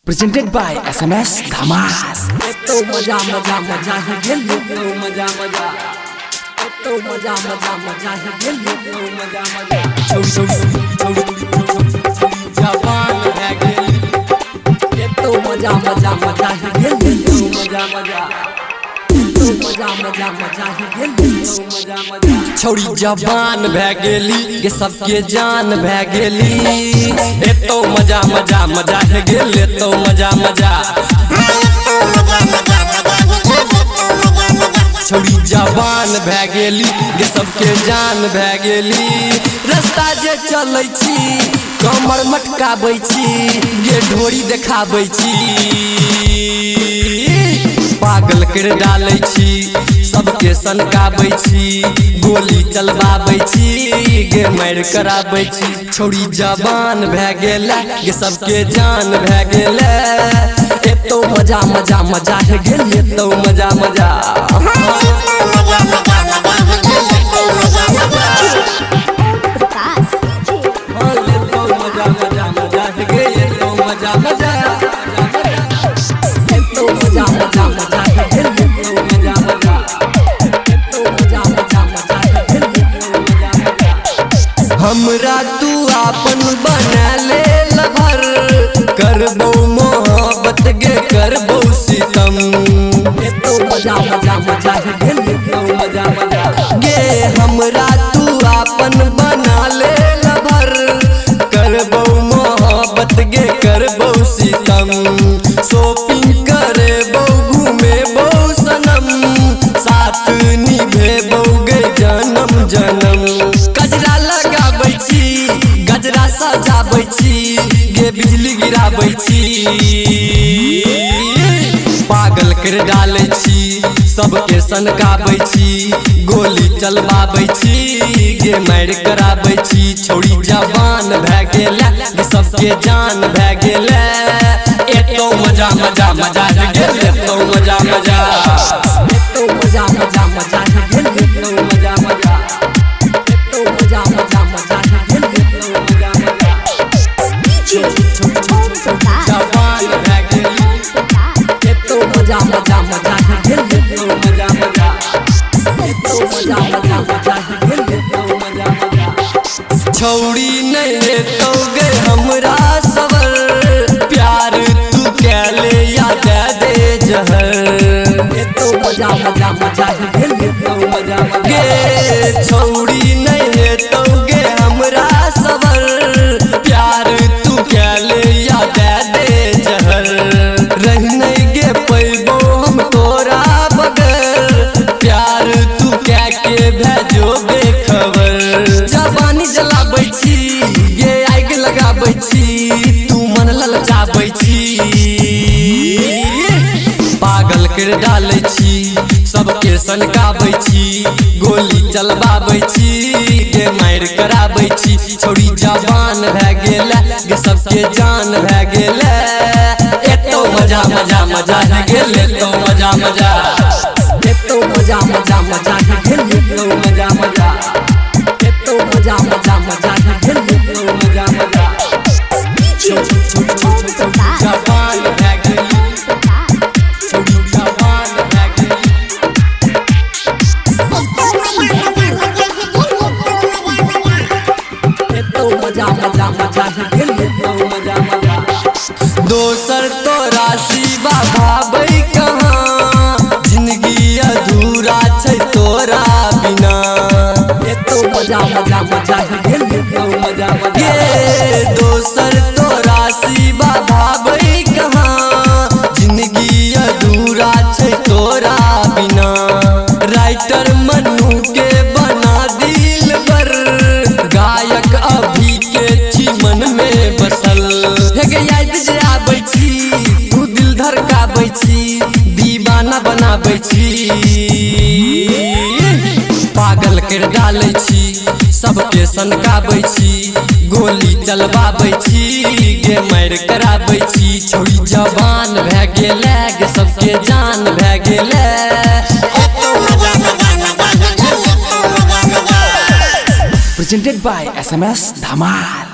Presented by SMS Dhamas। तो मजा मजा मजा है गेली तो मजा मजा तो मजा मजा मजा है गेली तो मजा मजा जवान है गेली तो मजा मजा मजा है गेली तो मजा मजा तो मजा मजा मजा है गेली तो मजा मजा छौड़ी जवान भै गेली ये सबके जान भै गेली एतो मजा मजा मजा है गेल एतो मजा मजा छौड़ी जवान भै गेली ये सबके जान भै गेली रास्ता जे चलै छी कमर मटकाबै छी ये ढोरी देखाबै छी पागल कर डालै छी सबके सनकाबै छी गोली चलबाबै छी गे मार कराबै छी छौड़ी जवान भै गेलै ये सबके जान भै गेलै एतो मजा मजा मजा है गेल एतो मजा मजा हमरा तू आपन बना ले लभर करबो मोहब्बत गे करबो सितम तो मजा मजा मजा है गेली तो मजा मजा गे हमरा तू आपन बना ले लभर करबो मोहब्बत गे करबो सितम शॉपिंग करेबो घूमेबो सनम साथ निभेबो गे जन्म जन्म गजरा लगाबै छी गजरा सजाबै छी गे बिजली गिराबै छी पागल कर डालै छी सबके सनकाबै छी गोली चलबाबै छी गे मार कराबै छी छौड़ी जवान भै गेलै ये सबके जान भै गेलै एतो मजा मजा मजा है गेल एतो मजा मजा तो मजा मजा मजा है गेली तो मजा मजा तो मजा मजा मजा है गेली तो मजा मजा जवान भै गेली तो मजा मजा मजा है गेली तो मजा मजा तो मजा मजा मजा है गेली तो मजा मजा छौड़ी नहीं तो गे हमरा सवर प्यार तू कैले या दे दे जहर तो मजा मजा मजा है गेली तो मजा मजा गे छौड़ी नहीं तो गे हमरा सवर प्यार तू कैले या दे दे जहर रह नहीं गे पैबो हम तोरा बगैर प्यार तू क्या के भेजो बेखबर जवानी जलाबै छी ये आग लगाबै छी तू मन ललचाबै छी पागल कर डालै छी सबके सनकाबै छी गोली चलबाबै छी गे मार कराबै छी छौड़ी जवान भै गेलै गे सबके जान भै गेलै एतो मजा मजा मजा है गेल एतो मजा मजा तो मजा मजा मजा है गेली तो मजा मजा तो मजा मजा मजा है गेली तो मजा मजा जवान भै गेली छौड़ी जवान भै गेली तो मजा मजा मजा है गेली तो मजा मजा दोसर तो राशि भाबै कहाँ जिंदगी अधूरा छै तोरा बिना तो मजा मजा मजा है गेली तो मजा मजा ये दोसर तो राशि भाबै कहाँ जिंदगी अधूरा छै तोरा बिना राइटर मनु के बना दिल पर गायक अभी के छी मन में बसल हे गे याद जे आबै छी तू दिल धड़काबै छी दीवाना बनाबै छी पागल कर डालै छी सबके सनकाबै छी गोली चलबाबै छी गे मार कराबै छी छौड़ी जवान भै गेलै गे सबके जान भै गेलै Presented by SMS Dhamas।